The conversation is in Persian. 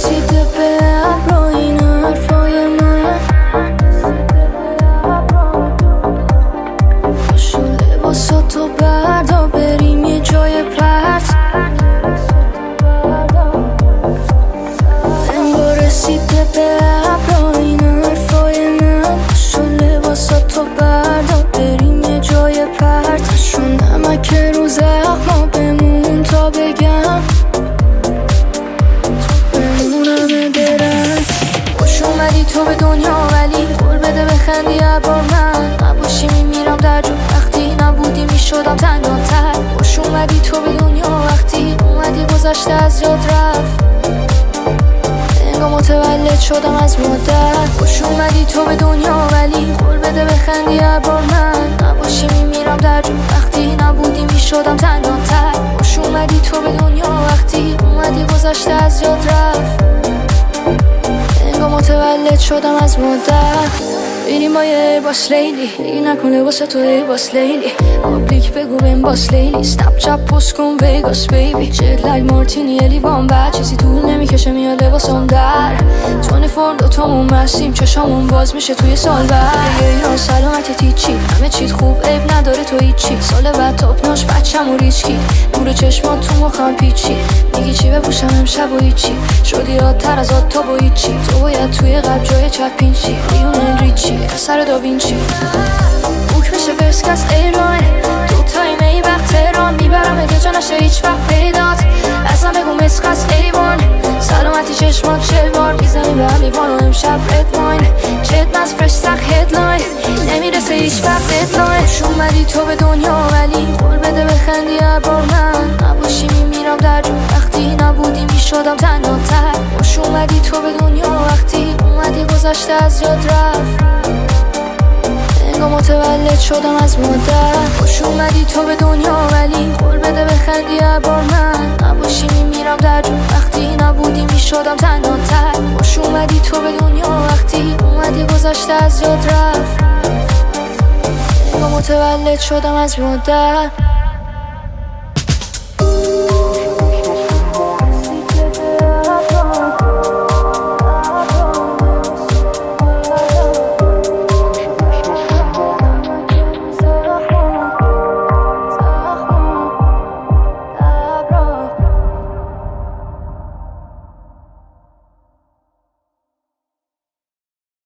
رسیده به ابرو این حرفای من، پاشو لباساتو بردار بریم یه جای پرت. انگار رسیده به ابرو این حرفای من، پاشو لباساتو بردار بریم یه جای پرت. شون نمک رو زخما بمون تا بگم خوش اومدی تو به دنیا ولی قول بده بخندی ابرو من نباشی میمیرم در جو وقتی نبودی میشدم تنها تر. خوش اومدی تو به دنیا وقتی اومدی گذشته از یاد رفت انگار متولد شدم از مادر. خوش اومدی تو به دنیا ولی قول بده بخندی ابرو من نباشی میمیرم در جو وقتی نبودی میشدم تنها تر. خوش اومدی تو به دنیا وقتی اومدی گذشته از یاد رفت انگار متولد شدم از مادر. بریم با یه ایرباس لیلی دیگه نکنه واسه تو ایرباس لیلی پابلیک بگو بهم باس لیلی سنپ چپ پست کن ویگاس بیبی جت لگ مارتینی لیوان بعد چیزی طول نمیکشه میاد لباسم در 24 دوتامون مستیم چشامون باز میشه توی سال بعد ایران سلامت تیچی همه چیت خوب عیب نداره تو هیچی سال بعد تاپناش بچم و ریچکی نور چشمات تو مخم پیچی میگی چی بپوشم امشب و هیچی شدی یادتر از آد تا با هیچی تو باید توی قلب جای چپین چی لیونل ریچی سر داوینچی بوک میشه فرست کس ایران دوتایی میبخت تهران میبرم اگه جا نشه هیچ وقت پیدات اصلا بگو مسخص ایوان سلامتی چشمان 40 بار میزنیم به هم لیوان و امشب رد واین چت مز فرش سخ هدلاین نمیرسه هیچ وقت ددلاین. خوش اومدی تو به دنیا ولی قول بده بخندی ابرو من نباشی میمیرم در جو وقتی نبودی میشدم تنها تر. خوش اومدی تو به دنیا وقتی اومدی گذشته از یاد رفت انگار متولد شدم از مادر. خوش اومدی تو به دنیا ولی قول بده بخندی ابرو من نباشی میمیرم در جو وقتی نبودی میشدم تنها تر. خوش اومدی تو به دنیا وقتی اومدی گذشته از یاد رفت انگار متولد شدم از مادر.